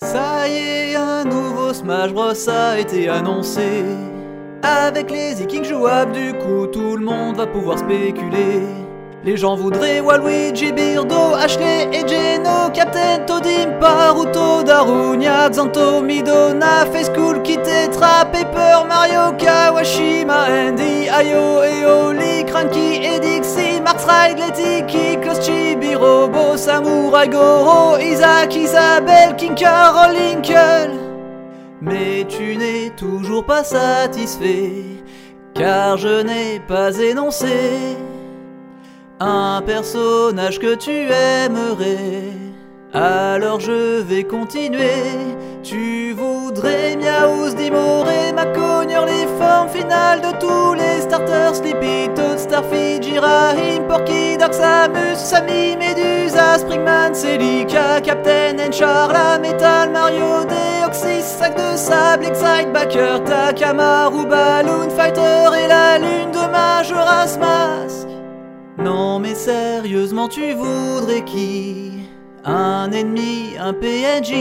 Ça y est, un nouveau Smash Bros a été annoncé. Avec les Vikings jouables, du coup tout le monde va pouvoir spéculer. Les gens voudraient Waluigi, Birdo, Ashley et Geno, Captain Toadim, Paruto, Darunia, Xanto, Midona, Facecool, Kitetra, Paper, Mario, Kawashima, Andy, Ayo, Eoli, Cranky et Dixie, Max Ride, Letty, Kikos, Chibi, Robo, Samurai, Goro, Isaac, Isabelle, King Carol, Linkle. Mais tu n'es toujours pas satisfait, car je n'ai pas énoncé un personnage que tu aimerais. Alors je vais continuer. Tu voudrais Miaouz, Dimoré, Macogner, les formes finales de tous les starters, Sleepy, Toad, Starfy, Jirahim, Porky, Dark, Samus, Sammy, Medusa, Springman, Celica, Captain Encharla, Metal, Mario, Deoxys, Sac de sable, Excite, Backer, Takamaru, Balloon Fighter et la lune de Majora's Mask. Non mais sérieusement tu voudrais qui? Un ennemi, un PNJ,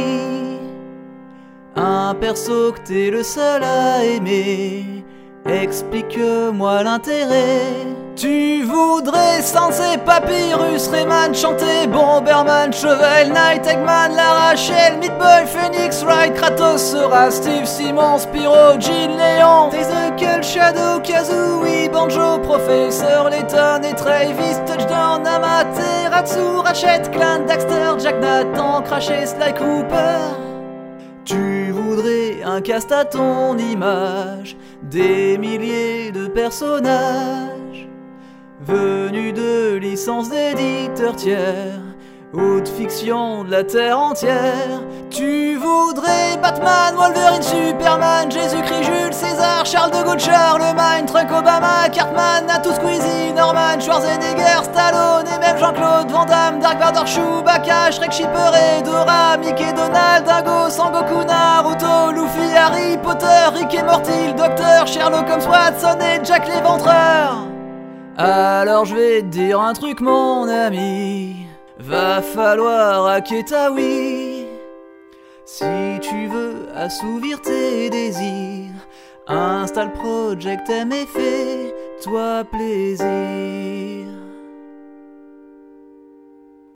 un perso que t'es le seul à aimer. Explique-moi l'intérêt. Tu voudrais Sensei, Papyrus, Rayman, Chanté, Bomberman, Chevelle, Knight, Eggman, Lara, Shell, Meat-Boy, Phoenix, Wright, Kratos, Sora, Steve, Simon, Spyro, Jean, Léon, Tails, Shadow, Kazooie, Banjo, Professeur Layton et Travis, Touchdown, Amaterasu, Ratchet, Clank, Daxter, Jack, Nathan, Crash et Sly Cooper. Tu voudrais un cast à ton image, des milliers de personnages venus de licences d'éditeurs tiers ou de fiction de la terre entière. Tu voudrais Batman, Wolverine, Superman, Jésus-Christ, Jules César, Charles de Gaulle, Charlemagne, Trump, Obama, Cartman, Natou, Squeezie, Norman, Schwarzenegger, Stallone et même Jean-Claude Van Damme, Dark Vador, Chewbacca, Shrek, Shipper et Dora, Mickey, Donald, Dingo, Sangoku, Naruto, Luffy, Harry Potter, Rick et Morty, Docteur, Sherlock Holmes, Watson et Jack l'Éventreur. Alors je vais te dire un truc mon ami, va falloir hacker ta Wii. Si tu veux assouvir tes désirs, installe Project M et fais-toi plaisir.